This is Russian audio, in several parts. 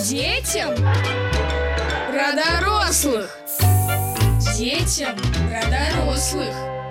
Детям про дорослых. Детям про дорослых.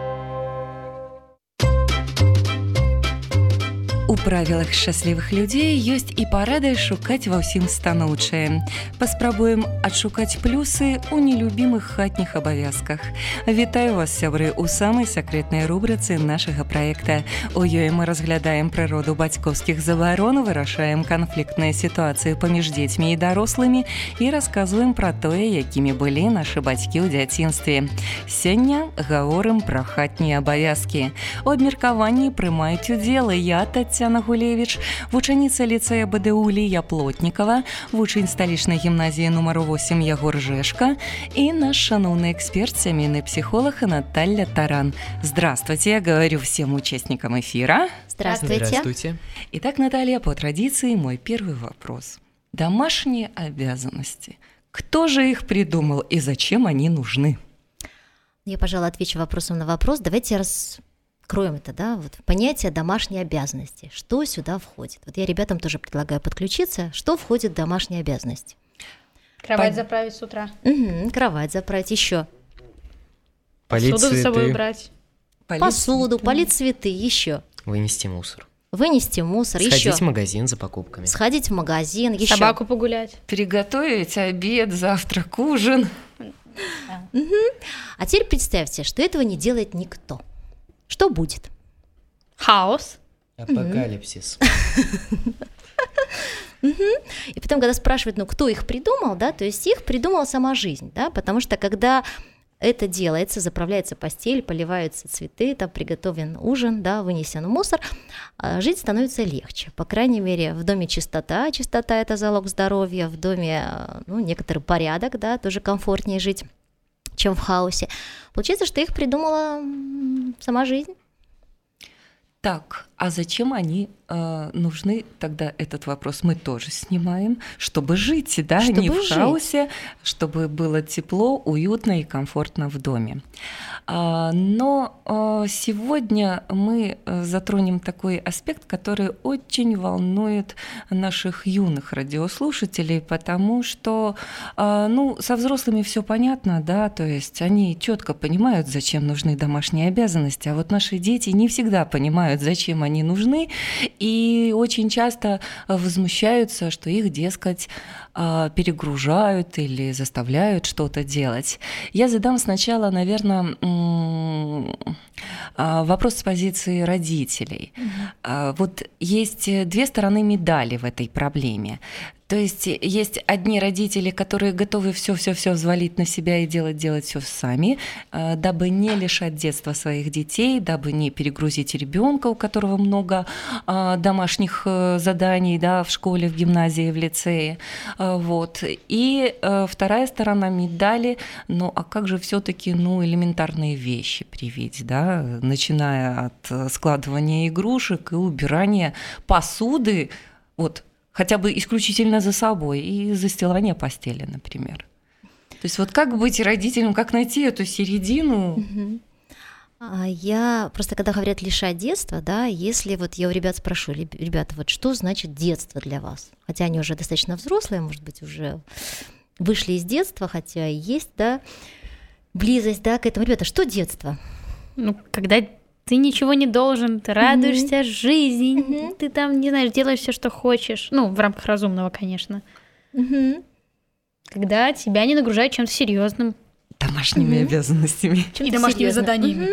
У правілах шчаслівых людзей ёсць і парады шукаць ва ўсім станоўчае. Паспрабуем адшукаць плюсы ў нелюбімых хатніх абавязках. Вітаю вас, сябры, у самай сакрэтнай рубрыцы нашага праекта. У ёй мы разглядаем прыроду бацькоўскіх забарон, вырашаем канфліктныя сітуацыі паміж дзецьмі і дарослымі і расказваем пра тое, якімі былі нашы бацькі ў дзяцінстве. Сёння гаворым пра хатнія абавязкі. У абмеркаванні прымаюць удзел я, Тацяна Гулевіч, вучаніца ліцэя БДУ Лія Плотнікава, вучань сталічнай гімназіі нумар 8 Ягор Жешка и наш шановный эксперт, семейный психолог Наталья Таран. Здравствуйте, я говорю всем участникам эфира. Здравствуйте. Здравствуйте. Итак, Наталья, по традиции мой первый вопрос. Домашние обязанности. Кто же их придумал и зачем они нужны? Я, пожалуй, отвечу вопросом на вопрос. Давайте раскроем это, да, вот понятие домашней обязанности. Что сюда входит? Вот я ребятам тоже предлагаю подключиться. Что входит в домашние обязанности? Кровать заправить с утра. Кровать заправить. Еще. Полить Посуду цветы. за собой убрать. Посуду, полить цветы. Еще. Вынести мусор. Вынести мусор. Сходить Еще. в магазин за покупками. Сходить в магазин. Еще. Собаку погулять. Приготовить обед, завтрак, ужин. А теперь представьте, что этого не делает никто. Что будет? Хаос. Апокалипсис. И потом, когда спрашивают, кто их придумал, да, то есть их придумала сама жизнь, да, потому что когда это делается, заправляется постель, поливаются цветы, там приготовлен ужин, да, вынесен мусор, жить становится легче. По крайней мере, в доме чистота, чистота – это залог здоровья, в доме, некоторый порядок, да, тоже комфортнее жить, чем в хаосе. Получается, что их придумала сама жизнь. Так, а зачем они нужны? Тогда этот вопрос мы тоже снимаем, чтобы жить, да, чтобы не в жить. хаосе, чтобы было тепло, уютно и комфортно в доме. Но сегодня мы затронем такой аспект, который очень волнует наших юных радиослушателей, потому что, со взрослыми все понятно, да, то есть они четко понимают, зачем нужны домашние обязанности, а вот наши дети не всегда понимают, зачем они нужны, и очень часто возмущаются, что их, дескать, перегружают или заставляют что-то делать. Я задам сначала, наверное, вопрос с позиции родителей. Вот есть две стороны медали в этой проблеме. То есть есть одни родители, которые готовы все взвалить на себя и делать все сами, дабы не лишать детства своих детей, дабы не перегрузить ребенка, у которого много домашних заданий, да, в школе, в гимназии, в лицее. Вот. И вторая сторона медали, а как же все-таки элементарные вещи привить, да, начиная от складывания игрушек и убирания посуды, вот, хотя бы исключительно за собой, и застилание постели, например. То есть вот как быть родителем, как найти эту середину? Я просто, когда говорят лишать детства, да, если вот я у ребят спрошу, ребята, вот что значит детство для вас? Хотя они уже достаточно взрослые, может быть, уже вышли из детства, хотя есть, да, близость, да, к этому. Ребята, что детство? Когда ты ничего не должен, ты радуешься жизни, ты там, не знаю, делаешь все, что хочешь. В рамках разумного, конечно. Когда тебя не нагружают чем-то серьезным. Домашними обязанностями. И домашними заданиями.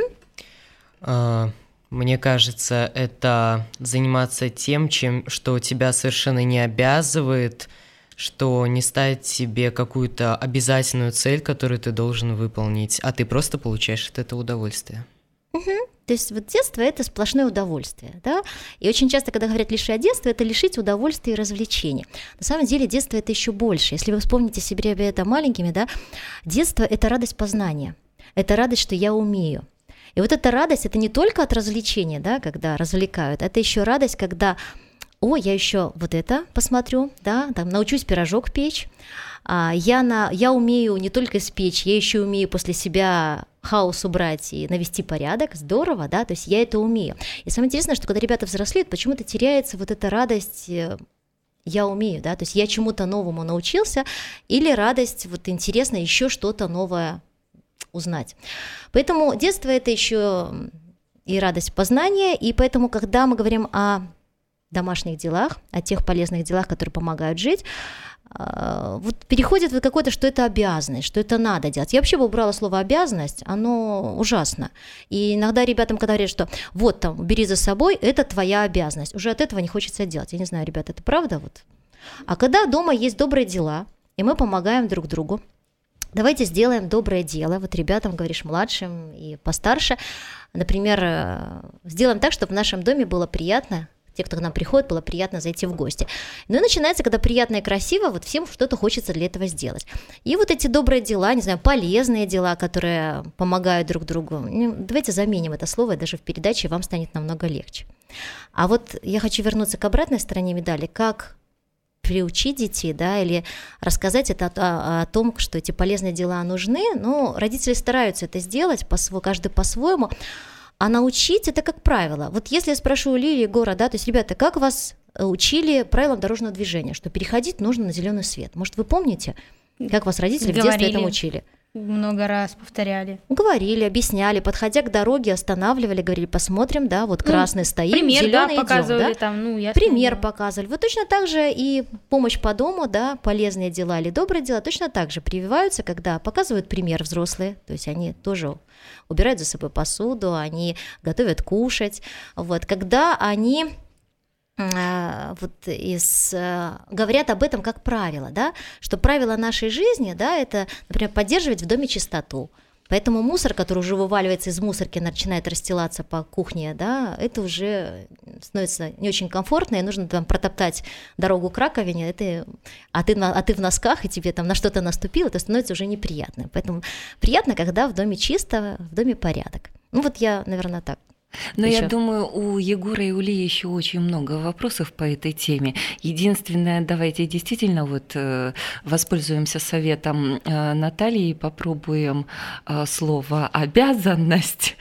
Мне кажется, это заниматься тем, что тебя совершенно не обязывает, что не ставит себе какую-то обязательную цель, которую ты должен выполнить, а ты просто получаешь от этого удовольствие. То есть вот детство – это сплошное удовольствие, да? И очень часто, когда говорят «лишать детства», это лишить удовольствия и развлечения. На самом деле детство – это еще больше. Если вы вспомните себе это маленькими, да, детство – это радость познания, это радость, что я умею. И вот эта радость – это не только от развлечения, да, когда развлекают, это еще радость, когда я еще вот это посмотрю, да, там научусь пирожок печь, я умею не только испечь, я еще умею после себя хаос убрать и навести порядок, здорово, да, то есть я это умею. И самое интересное, что когда ребята взрослеют, почему-то теряется вот эта радость я умею, да, то есть я чему-то новому научился, или радость, вот интересно еще что-то новое узнать. Поэтому детство – это еще и радость познания, и поэтому, когда мы говорим о домашних делах, о тех полезных делах, которые помогают жить, вот переходит в какое-то, что это обязанность, что это надо делать. Я вообще бы убрала слово «обязанность», оно ужасно. И иногда ребятам, когда говорят, что вот там, бери за собой, это твоя обязанность, уже от этого не хочется делать. Я не знаю, ребята, это правда? Вот? А когда дома есть добрые дела, и мы помогаем друг другу, давайте сделаем доброе дело. Вот ребятам, говоришь, младшим и постарше, например, сделаем так, чтобы в нашем доме было приятно, те, кто к нам приходит, было приятно зайти в гости. Ну и начинается, когда приятно и красиво, вот всем что-то хочется для этого сделать. И вот эти добрые дела, не знаю, полезные дела, которые помогают друг другу, давайте заменим это слово, даже в передаче вам станет намного легче. А вот я хочу вернуться к обратной стороне медали, как приучить детей, да, или рассказать это о том, что эти полезные дела нужны, но родители стараются это сделать, каждый по-своему. А научить это как правило. Вот если я спрошу у Лили, Егора, да, то есть, ребята, как вас учили правилам дорожного движения, что переходить нужно на зеленый свет? Может, вы помните, как вас родители в детстве этому учили? Много раз повторяли. Говорили, объясняли, подходя к дороге, останавливали, говорили, посмотрим, да, вот красный стоит, пример, зеленый показывали, идем, да? Там, я пример показывали. Вот точно так же и помощь по дому, да, полезные дела или добрые дела точно так же прививаются, когда показывают пример взрослые, то есть они тоже убирают за собой посуду, они готовят кушать, вот, когда они говорят об этом как правило, да, что правило нашей жизни, да, это, например, поддерживать в доме чистоту. Поэтому мусор, который уже вываливается из мусорки, начинает расстилаться по кухне, да, это уже становится не очень комфортно, и нужно там протоптать дорогу к раковине, а ты в носках, и тебе там на что-то наступило, это становится уже неприятно. Поэтому приятно, когда в доме чисто, в доме порядок. Ну вот я, наверное, так. Но я думаю, у Егора и у Ли еще очень много вопросов по этой теме. Единственное, давайте действительно вот воспользуемся советом Натальи и попробуем слово «обязанность».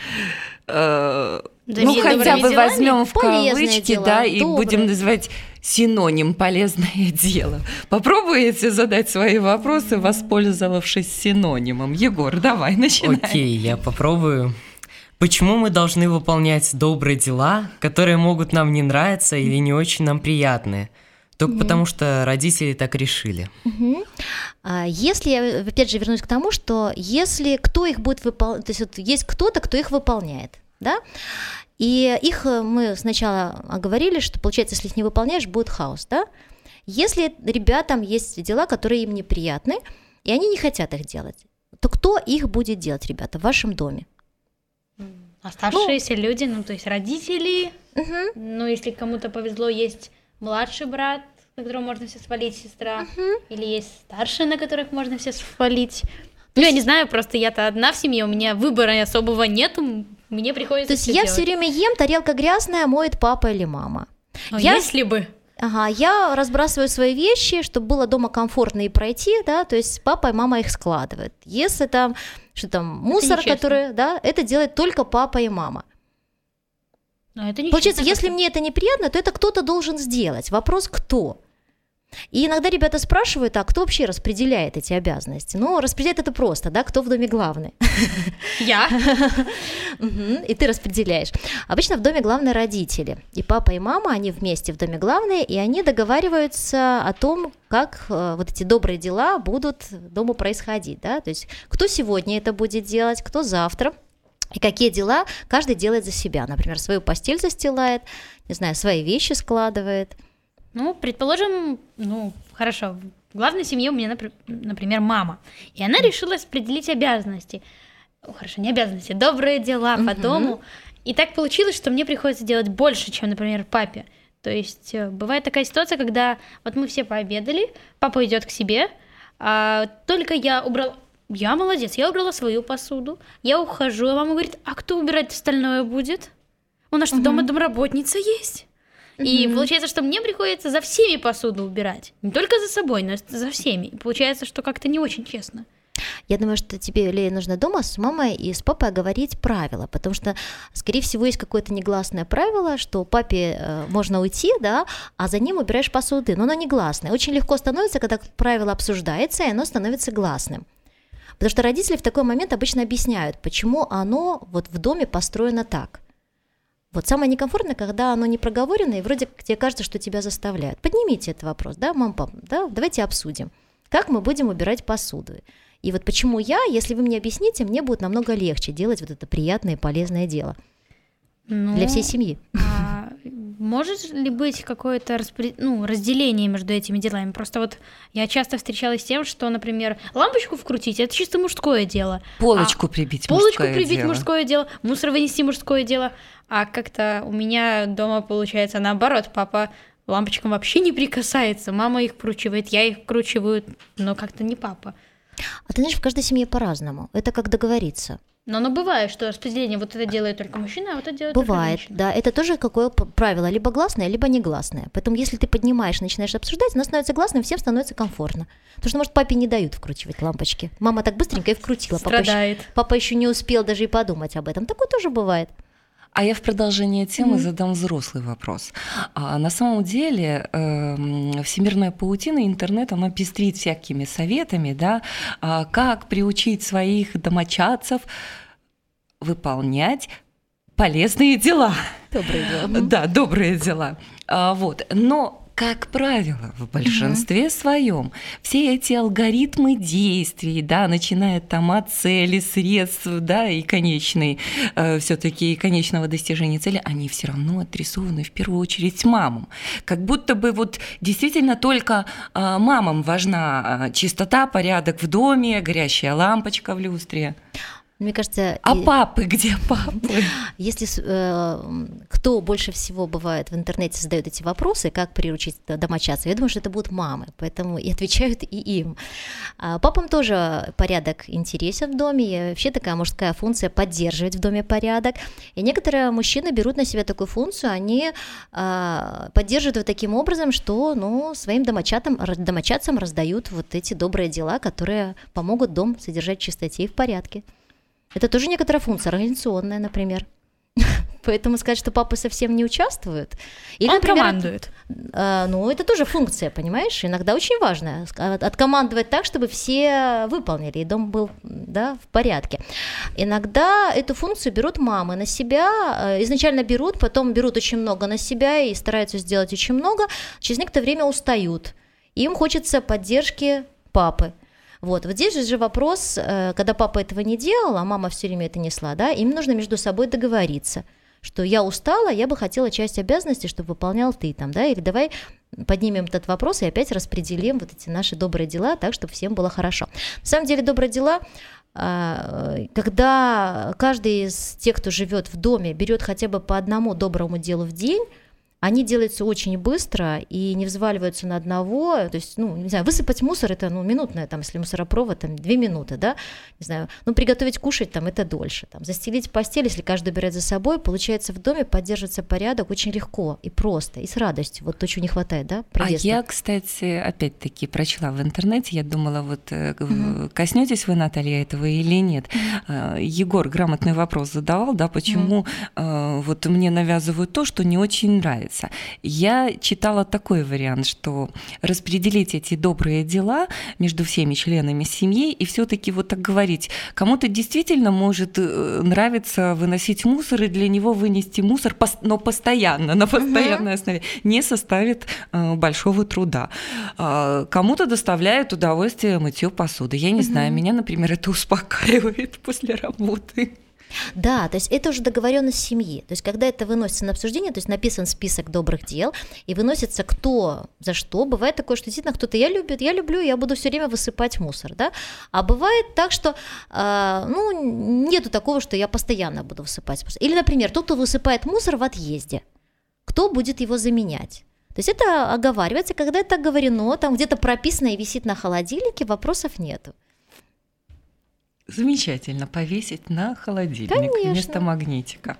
Ну, хотя бы возьмем в кавычки, да, и будем называть синоним «полезное дело». Попробуйте задать свои вопросы, воспользовавшись синонимом. Егор, давай, начинай. Окей, я попробую. Почему мы должны выполнять добрые дела, которые могут нам не нравиться или не очень нам приятны? Только потому, что родители так решили. Если я, опять же, вернусь к тому, что если кто их будет выполнять, то есть вот есть кто-то, кто их выполняет, да, и их мы сначала оговорили, что, получается, если их не выполняешь, будет хаос, да. Если ребятам есть дела, которые им неприятны, и они не хотят их делать, то кто их будет делать, ребята, в вашем доме? Оставшиеся люди, ну, то есть родители, ну, если кому-то повезло, есть младший брат, на которого можно все свалить, сестра, или есть старшие, на которых можно все свалить. Ну, я не знаю, просто я-то одна в семье, у меня выбора особого нету, мне приходится. То есть я все время ем, тарелка грязная, моет папа или мама. Если бы. Ага, я разбрасываю свои вещи, чтобы было дома комфортно и пройти, да, то есть папа и мама их складывают. Если там, что там, мусор, который, да, это делает только папа и мама. Получается, если мне это неприятно, то это кто-то должен сделать. Вопрос, кто? И иногда ребята спрашивают, а кто вообще распределяет эти обязанности? Ну, распределяет это просто, да, кто в доме главный? Я. И ты распределяешь. Обычно в доме главные родители. И папа, и мама, они вместе в доме главные, и они договариваются о том, как вот эти добрые дела будут дома происходить, да, то есть кто сегодня это будет делать, кто завтра. И какие дела каждый делает за себя. Например, свою постель застилает, не знаю, свои вещи складывает. Ну, предположим, ну, хорошо, в главной семье у меня, например, мама. И она решила распределить обязанности. Хорошо, не обязанности, добрые дела по дому. И так получилось, что мне приходится делать больше, чем, например, папе. То есть бывает такая ситуация, когда вот мы все пообедали, папа идет к себе, а только я убрала... Я молодец, я убрала свою посуду, я ухожу, а мама говорит, а кто убирать остальное будет? У нас что, дома домработница есть? И получается, что мне приходится за всеми посуду убирать. Не только за собой, но за всеми. И получается, что как-то не очень честно. Я думаю, что тебе, Лея, нужно дома с мамой и с папой оговорить правила, потому что, скорее всего, есть какое-то негласное правило, что папе можно уйти, да, а за ним убираешь посуды, но оно негласное. Очень легко становится, когда правило обсуждается, и оно становится гласным. Потому что родители в такой момент обычно объясняют, почему оно вот в доме построено так. Вот самое некомфортное, когда оно не проговорено, и вроде тебе кажется, что тебя заставляют. Поднимите этот вопрос, да, мам, пап, да, давайте обсудим, как мы будем убирать посуду. И вот почему если вы мне объясните, мне будет намного легче делать вот это приятное и полезное дело для всей семьи. Может ли быть какое-то разделение между этими делами? Просто вот я часто встречалась с тем, что, например, лампочку вкрутить – это чисто мужское дело. Полочку прибить мужское дело. Мусор вынести – мужское дело. А как-то у меня дома получается наоборот. Папа лампочкам вообще не прикасается. Мама их вкручивает, я их вкручиваю, но как-то не папа. А ты знаешь, в каждой семье по-разному. Это как договориться. Но оно бывает, что распределение вот это делает только мужчина, а вот это делает только женщина. Бывает, да. Это тоже какое правило, либо гласное, либо негласное. Поэтому если ты поднимаешь, начинаешь обсуждать, оно становится гласным, всем становится комфортно. Потому что, может, папе не дают вкручивать лампочки. Мама так быстренько и вкрутила. Страдает. Папа еще не успел даже и подумать об этом. Такое тоже бывает. А я в продолжение темы задам взрослый вопрос. На самом деле всемирная паутина, интернет, она пестрит всякими советами, да, как приучить своих домочадцев выполнять полезные дела. Добрые дела. Да, добрые дела. Вот. Но как правило, в большинстве своем все эти алгоритмы действий, да, начиная там от цели, средств, да, и все-таки конечного достижения цели, они все равно адресованы в первую очередь мамам. Как будто бы вот действительно только мамам важна чистота, порядок в доме, горящая лампочка в люстре. Мне кажется, папы где папы? Если кто больше всего бывает в интернете задает эти вопросы, как приручить домочадцев, я думаю, что это будут мамы, поэтому и отвечают и им. Папам тоже порядок интересен в доме, и вообще такая мужская функция поддерживать в доме порядок. И некоторые мужчины берут на себя такую функцию, они поддерживают его таким образом, что своим домочадцам раздают вот эти добрые дела, которые помогут дом содержать в чистоте и в порядке. Это тоже некоторая функция, организационная, например. Поэтому сказать, что папы совсем не участвуют. Или, он например, командует. Это тоже функция, понимаешь? Иногда очень важно откомандовать так, чтобы все выполнили, и дом был, да, в порядке. Иногда эту функцию берут мамы на себя, изначально берут, потом берут очень много на себя и стараются сделать очень много, через некоторое время устают. Им хочется поддержки папы. Вот здесь же вопрос, когда папа этого не делал, а мама все время это несла, да, им нужно между собой договориться, что я устала, я бы хотела часть обязанностей, чтобы выполнял ты там, да, или давай поднимем этот вопрос и опять распределим вот эти наши добрые дела так, чтобы всем было хорошо. На самом деле добрые дела, когда каждый из тех, кто живет в доме, берет хотя бы по одному доброму делу в день, они делаются очень быстро и не взваливаются на одного, то есть, не знаю, высыпать мусор это, минутное, там, если мусоропровод, 2 минуты, да, не знаю, приготовить кушать, там, это дольше, там, застелить постель, если каждый убирает за собой, получается, в доме поддерживается порядок очень легко и просто, и с радостью, вот то, чего не хватает, да, приветствую. Я, кстати, опять-таки прочла в интернете, я думала, коснётесь вы, Наталья, этого или нет. Егор грамотный вопрос задавал, да, почему вот мне навязывают то, что не очень нравится. Я читала такой вариант, что распределить эти добрые дела между всеми членами семьи и все-таки вот так говорить, кому-то действительно может нравиться выносить мусор, и для него вынести мусор, но постоянно, на постоянной основе, не составит большого труда. Кому-то доставляет удовольствие мытье посуды. Я не знаю, меня, например, это успокаивает после работы. Да, то есть это уже договоренность семьи. То есть когда это выносится на обсуждение, то есть написан список добрых дел, и выносится кто за что. Бывает такое, что действительно кто-то я люблю, я буду все время высыпать мусор, да. А бывает так, что нету такого, что я постоянно буду высыпать мусор. Или, например, тот, кто высыпает мусор в отъезде, кто будет его заменять? То есть это оговаривается, когда это оговорено, там где-то прописано и висит на холодильнике, вопросов нету. Замечательно, повесить на холодильник. Конечно. Вместо магнитика.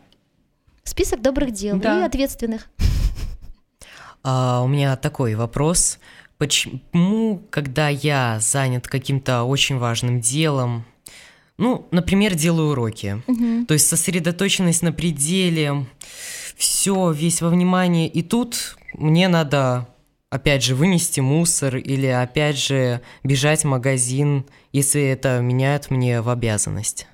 Список добрых дел, да, и ответственных. У меня такой вопрос. почему, когда я занят каким-то очень важным делом, ну, например, делаю уроки, то есть сосредоточенность на пределе, все, весь во внимании, и тут мне надо, опять же, вынести мусор или, опять же, бежать в магазин, если это меняет мне в обязанность.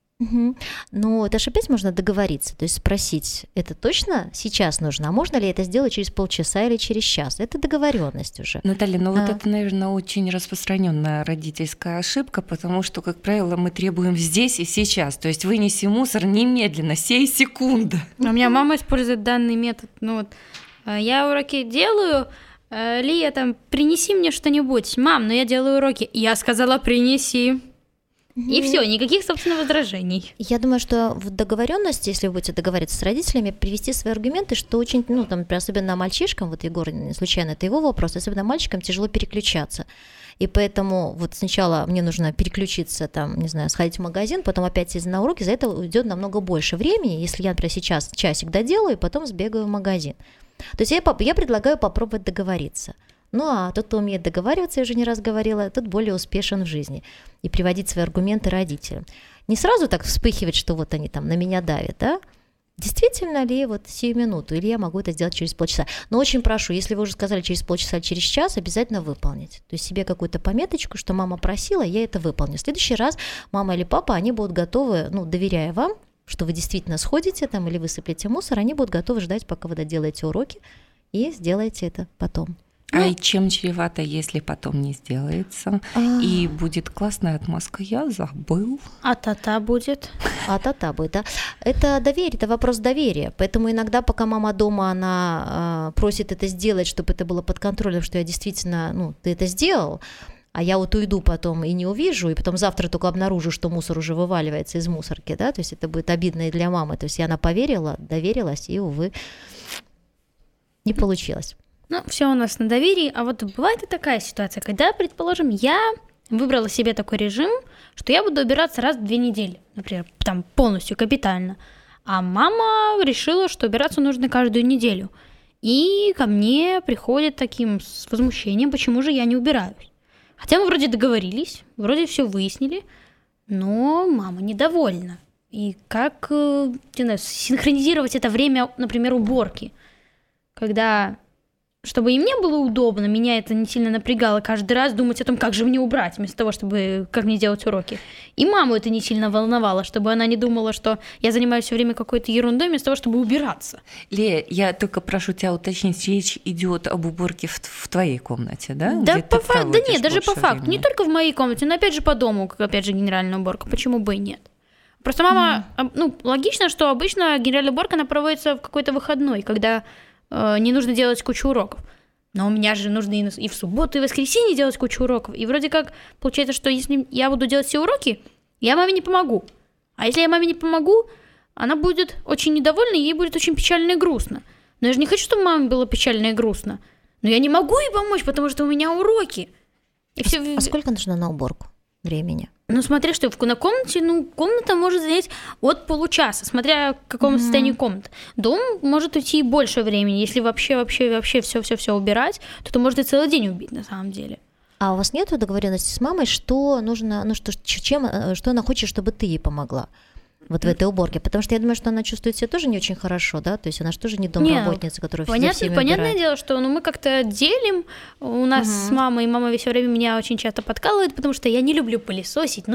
Но это же опять можно договориться, то есть спросить, это точно сейчас нужно, а можно ли это сделать через полчаса или через час? Это договоренность уже. Наталья, ну вот это, наверное, очень распространенная родительская ошибка, потому что, как правило, мы требуем здесь и сейчас, то есть вынеси мусор немедленно, сей секунды. У меня мама использует данный метод. Ну вот, я уроки делаю, Лия, там, принеси мне что-нибудь. Мам, но я делаю уроки. Я сказала, принеси. И все, никаких, собственно, возражений. Я думаю, что в договоренности, если вы будете договариваться с родителями, привести свои аргументы, что очень, ну, там, особенно мальчишкам, вот Егор, не случайно, это его вопрос, особенно мальчикам тяжело переключаться. И поэтому вот сначала мне нужно переключиться, там, не знаю, сходить в магазин, потом опять сесть на уроки, за это уйдет намного больше времени, если я, например, сейчас часик доделаю, и потом сбегаю в магазин. То есть я предлагаю попробовать договориться. Ну, а тот, кто умеет договариваться, я уже не раз говорила, тот более успешен в жизни. И приводить свои аргументы родителям. Не сразу так вспыхивать, что вот они там на меня давят, да? Действительно ли вот сию минуту, или я могу это сделать через полчаса? Но очень прошу, если вы уже сказали через полчаса или через час, обязательно выполнить. То есть себе какую-то пометочку, что мама просила, я это выполню. В следующий раз мама или папа, они будут готовы, ну, доверяя вам, что вы действительно сходите там или высыплете мусор, они будут готовы ждать, пока вы доделаете уроки, и сделаете это потом. А и чем чревато, если потом не сделается? И будет классная отмазка. Я забыл. А та-та будет. Да. Это доверие, это вопрос доверия. Поэтому иногда, пока мама дома, она просит это сделать, чтобы это было под контролем, что я действительно, ну, ты это сделал, а я вот уйду потом и не увижу, и потом завтра только обнаружу, что мусор уже вываливается из мусорки, да, то есть это будет обидно и для мамы. То есть она поверила, доверилась, и, увы, не получилось. Ну, все у нас на доверии, а вот бывает и такая ситуация, когда, предположим, я выбрала себе такой режим, что я буду убираться раз в 2 недели, например, там полностью, капитально, а мама решила, что убираться нужно каждую неделю, и ко мне приходит таким с возмущением, почему же я не убираюсь. Хотя мы вроде договорились, вроде все выяснили, но мама недовольна. И как, не знаю, синхронизировать это время, например, уборки, когда... Чтобы и мне было удобно, меня это не сильно напрягало каждый раз думать о том, как же мне убрать, вместо того, чтобы как мне делать уроки. И маму это не сильно волновало, чтобы она не думала, что я занимаюсь все время какой-то ерундой, вместо того, чтобы убираться. Лея, я только прошу тебя уточнить, речь идет об уборке в твоей комнате, да? Да, по факту, да нет, даже по факту. Не только в моей комнате, но опять же по дому, как опять же генеральная уборка. Почему бы и нет? Просто мама, ну, логично, что обычно генеральная уборка, она проводится в какой-то выходной, когда не нужно делать кучу уроков. Но у меня же нужно и в субботу, и в воскресенье делать кучу уроков. И вроде как получается, что если я буду делать все уроки, я маме не помогу. А если я маме не помогу, она будет очень недовольна, и ей будет очень печально и грустно. Но я же не хочу, чтобы маме было печально и грустно. Но я не могу ей помочь, потому что у меня уроки. А сколько нужно на уборку времени? Ну, смотря что, на комнате, комната может занять от получаса, смотря в каком состоянии комната. Дом может уйти больше времени, если вообще все убирать, то это может и целый день убить на самом деле. А у вас нет договоренности с мамой, что нужно, что она хочет, чтобы ты ей помогла? Вот в этой уборке, потому что я думаю, что она чувствует себя тоже не очень хорошо, да, то есть она же тоже не домработница, которая всеми убирает. Понятное дело, что мы как-то делим, у нас с мамой, и мама все время меня очень часто подкалывает, потому что я не люблю пылесосить,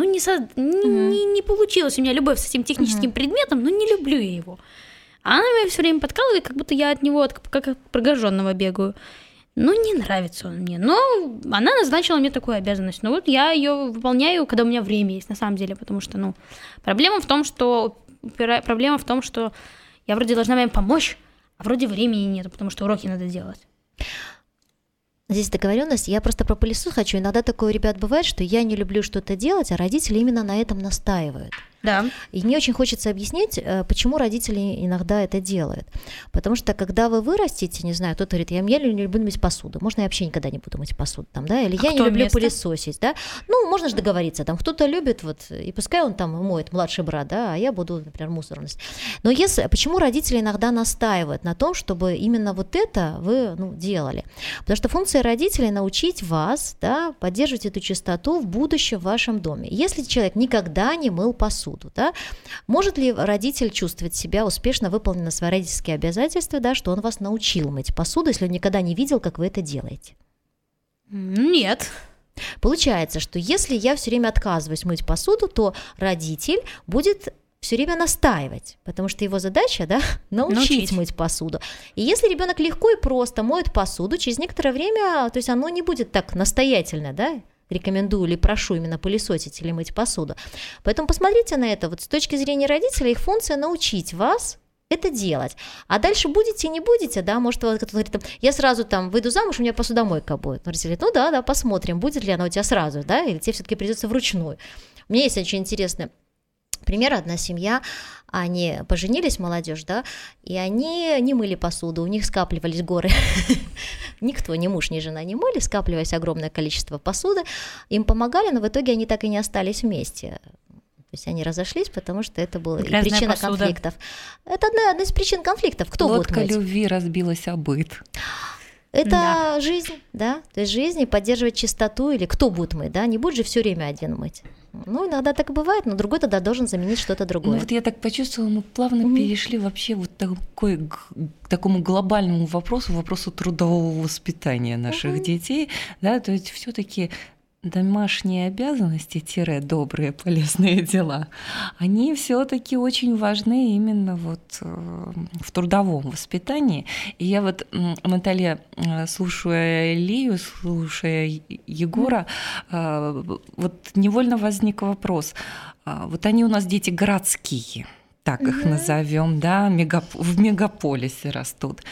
не получилось у меня любовь с этим техническим предметом, но не люблю я его. А она меня все время подкалывает, как будто я от него как от прокаженного бегаю. Ну, не нравится он мне, но она назначила мне такую обязанность. Но вот я ее выполняю, когда у меня время есть, на самом деле, потому что, проблема в том, что я вроде должна вам помочь, а вроде времени нет, потому что уроки надо делать. Здесь договоренность. Я просто про пылесос хочу. Иногда такое у ребят бывает, что я не люблю что-то делать, а родители именно на этом настаивают. Да. И мне очень хочется объяснить, почему родители иногда это делают. Потому что когда вы вырастете, не знаю, кто-то говорит, я не люблю мыть посуду, можно я вообще никогда не буду мыть посуду, там, да, или я не люблю пылесосить, да, ну, можно же договориться, там, кто-то любит, вот, и пускай он там моет, младший брат, да, а я буду, например, мусор носить. Но почему родители иногда настаивают на том, чтобы именно вот это вы, делали? Потому что функция родителей научить вас, да, поддерживать эту чистоту в будущем в вашем доме. Если человек никогда не мыл посуду, да, может ли родитель чувствовать себя успешно выполнив свои родительские обязательства, да, что он вас научил мыть посуду, если он никогда не видел, как вы это делаете? Нет. Получается, что если я все время отказываюсь мыть посуду, то родитель будет все время настаивать, потому что его задача, да, научить мыть посуду. И если ребенок легко и просто моет посуду, через некоторое время, то есть оно не будет так настоятельно, да, рекомендую или прошу именно пылесосить или мыть посуду. Поэтому посмотрите на это. Вот с точки зрения родителей, их функция научить вас это делать. А дальше будете, не будете, да, может, кто-то говорит, я сразу там выйду замуж, у меня посудомойка будет. Родители говорят, да, посмотрим, будет ли она у тебя сразу, да, или тебе все-таки придется вручную. У меня есть очень интересный пример, одна семья, они поженились, молодежь, да, и они не мыли посуду, у них скапливались горы. Никто, ни муж, ни жена не мыли, скапливалось огромное количество посуды, им помогали, но в итоге они так и не остались вместе. То есть они разошлись, потому что это была причина конфликтов. Это одна из причин конфликтов. Кто будет мыть? Лодка любви разбилась о быт. Это жизнь, да, то есть жизнь и поддерживать чистоту, или кто будет мыть, да, не будет же все время один мыть. Ну, иногда так и бывает, но другой тогда должен заменить что-то другое. Ну, вот я так почувствовала, мы плавно перешли вообще вот к такому глобальному вопросу трудового воспитания наших детей, да, то есть все-таки домашние обязанности, добрые, полезные дела, они все-таки очень важны именно вот в трудовом воспитании. И я вот, Наталья, слушая Лию, слушая Егора, вот невольно возник вопрос. Вот они у нас дети городские, так их назовем, да, в мегаполисе растут.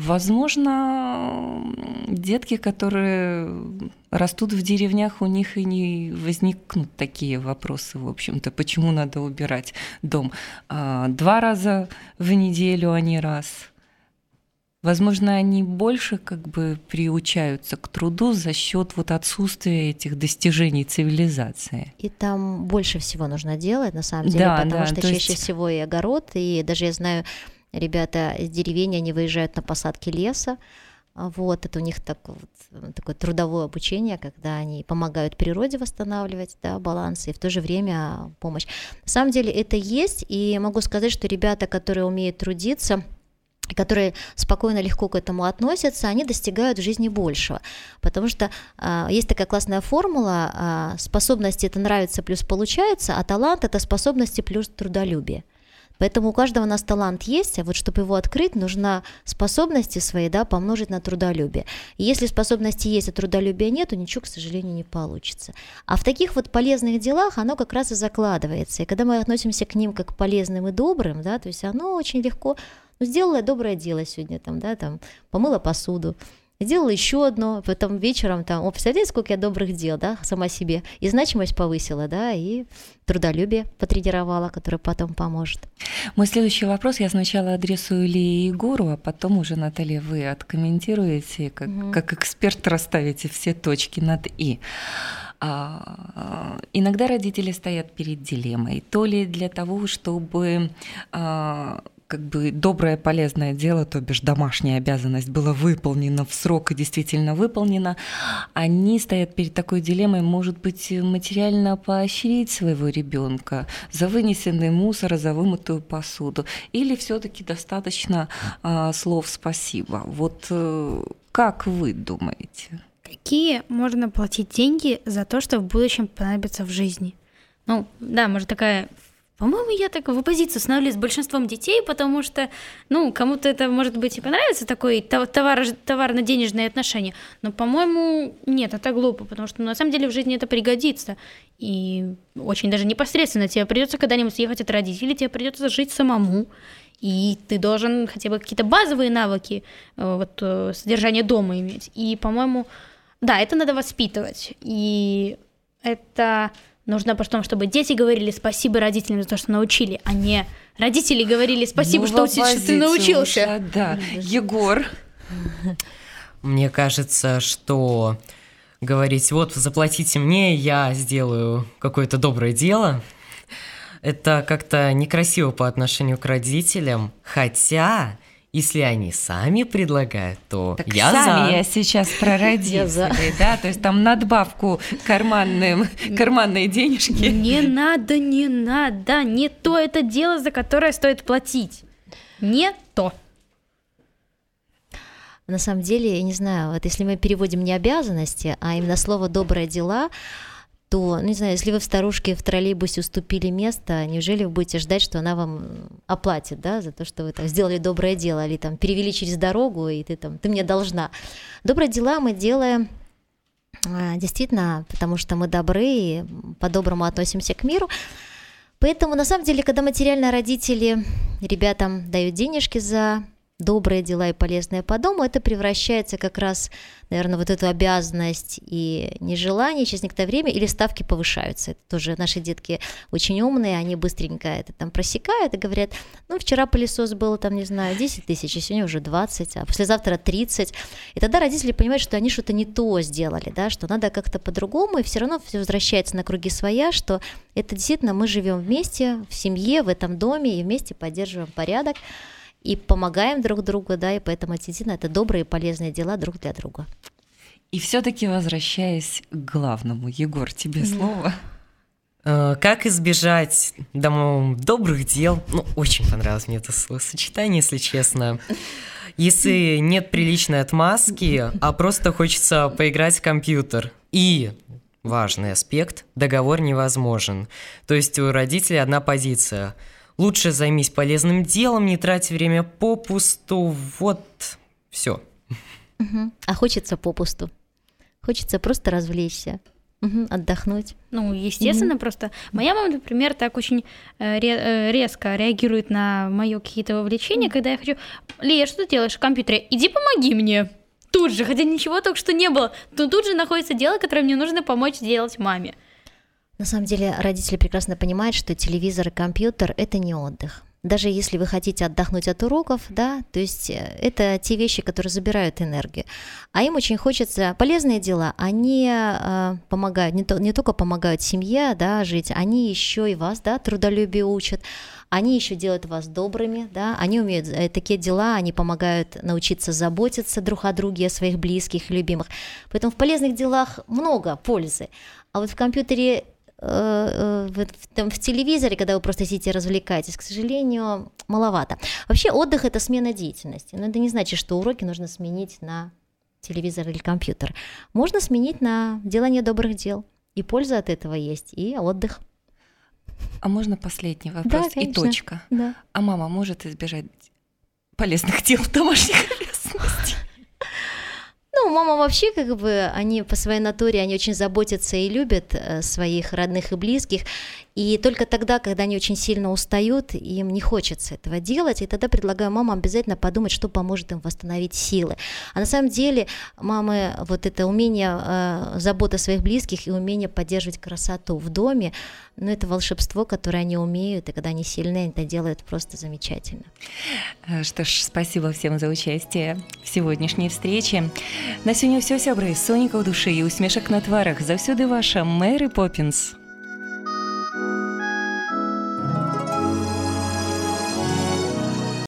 Возможно, детки, которые растут в деревнях, у них и не возникнут такие вопросы, в общем-то, почему надо убирать дом 2 раза в неделю, а не раз. Возможно, они больше как бы приучаются к труду за счет вот отсутствия этих достижений цивилизации. И там больше всего нужно делать, на самом деле, потому что чаще всего и огород, и даже я знаю, ребята из деревень, они выезжают на посадки леса, вот, это у них такое трудовое обучение, когда они помогают природе восстанавливать, да, баланс, и в то же время помощь. На самом деле это есть, и могу сказать, что ребята, которые умеют трудиться, которые спокойно, легко к этому относятся, они достигают в жизни большего. Потому что есть такая классная формула, способности – это нравится плюс получается, а талант – это способности плюс трудолюбие. Поэтому у каждого у нас талант есть, а вот чтобы его открыть, нужно способности свои, да, помножить на трудолюбие. И если способности есть, а трудолюбия нет, то ничего, к сожалению, не получится. А в таких вот полезных делах оно как раз и закладывается. И когда мы относимся к ним как к полезным и добрым, да, то есть оно очень легко. Сделала я доброе дело сегодня, помыла посуду, сделала еще одно, потом вечером, представляете, сколько я добрых дел, да, сама себе, и значимость повысила, да, и трудолюбие потренировала, которое потом поможет. Мой следующий вопрос я сначала адресую Илье и Егору, а потом уже, Наталья, вы откомментируете, как эксперт расставите все точки над «и». Иногда родители стоят перед дилеммой, то ли для того, чтобы как бы доброе, полезное дело, то бишь домашняя обязанность была выполнена в срок и действительно выполнена, они стоят перед такой дилеммой, может быть, материально поощрить своего ребенка за вынесенный мусор, за вымытую посуду, или все-таки достаточно слов «спасибо». Вот как вы думаете? Какие можно платить деньги за то, что в будущем понадобится в жизни? Ну, да, может, такая... По-моему, я так в оппозицию становлюсь с большинством детей, потому что, кому-то это, может быть, и понравится, такой товарно-денежные отношения, но, по-моему, нет, это глупо, потому что, на самом деле, в жизни это пригодится, и очень даже непосредственно тебе придется когда-нибудь съехать от родителей, тебе придется жить самому, и ты должен хотя бы какие-то базовые навыки содержания дома иметь, и, по-моему, да, это надо воспитывать, и это... нужно потом, чтобы дети говорили спасибо родителям за то, что научили, а не родители говорили спасибо, что ты научился. Да. Егор? Мне кажется, что говорить, вот, заплатите мне, я сделаю какое-то доброе дело, это как-то некрасиво по отношению к родителям, хотя, если они сами предлагают, то так я сами за. Я сейчас про родителей, да, то есть там надбавку карманные денежки. Не надо, не то это дело, за которое стоит платить, не то. На самом деле, я не знаю, вот если мы переводим не обязанности, а именно слово «добрые дела», то, не знаю, если вы в старушке в троллейбусе уступили место, неужели вы будете ждать, что она вам оплатит, да, за то, что вы там сделали доброе дело, или там перевели через дорогу, и ты мне должна. Добрые дела мы делаем действительно, потому что мы добры и по-доброму относимся к миру. Поэтому, на самом деле, когда материально родители ребятам дают денежки за добрые дела и полезные по дому, это превращается как раз, наверное, вот эту обязанность и нежелание через некоторое время, или ставки повышаются. Это тоже наши детки очень умные, они быстренько это там просекают и говорят, ну, вчера пылесос был там, не знаю, 10 тысяч, а сегодня уже 20, а послезавтра 30. И тогда родители понимают, что они что-то не то сделали, да, что надо как-то по-другому, и все равно все возвращается на круги своя, что это действительно мы живем вместе, в семье, в этом доме, и вместе поддерживаем порядок, и помогаем друг другу, да, и поэтому действительно это добрые и полезные дела друг для друга. И все-таки возвращаясь к главному, Егор, тебе слово. Как избежать добрых дел? Ну, очень понравилось мне это словосочетание, если честно. Если нет приличной отмазки, а просто хочется поиграть в компьютер. И важный аспект – договор невозможен. То есть у родителей одна позиция – лучше займись полезным делом, не трать время попусту, вот, все. А хочется попусту. Хочется просто развлечься, отдохнуть. Ну, естественно, просто. Моя мама, например, так очень резко реагирует на мои какие-то вовлечения, когда я хочу: Лия, что ты делаешь в компьютере? Иди помоги мне. Тут же, хотя ничего только что не было, но тут же находится дело, которое мне нужно помочь сделать маме. На самом деле родители прекрасно понимают, что телевизор и компьютер – это не отдых. Даже если вы хотите отдохнуть от уроков, да, то есть это те вещи, которые забирают энергию. А им очень хочется полезные дела, они помогают, не только помогают семье, да, жить, они еще и вас, да, трудолюбию учат, они еще делают вас добрыми, да, они умеют такие дела, они помогают научиться заботиться друг о друге, о своих близких и любимых. Поэтому в полезных делах много пользы. А вот в компьютере, в телевизоре, когда вы просто сидите и развлекаетесь, к сожалению, маловато. Вообще отдых – это смена деятельности, но это не значит, что уроки нужно сменить на телевизор или компьютер. Можно сменить на делание добрых дел, и польза от этого есть, и отдых. А можно последний вопрос? Да, и точка. Да. А мама может избежать полезных дел домашних обязанностей? Ну, мама вообще, как бы, они по своей натуре, они очень заботятся и любят своих родных и близких, и только тогда, когда они очень сильно устают, им не хочется этого делать, и тогда предлагаю мамам обязательно подумать, что поможет им восстановить силы. А на самом деле мамы, вот это умение заботы о своих близких и умение поддерживать красоту в доме, ну, это волшебство, которое они умеют, и когда они сильны, они это делают просто замечательно. Что ж, спасибо всем за участие в сегодняшней встрече. На сёння ўсё, сябры, сонейка ў душы і усмешак на тварах. Заўсёды ваша Мэри Поппинс.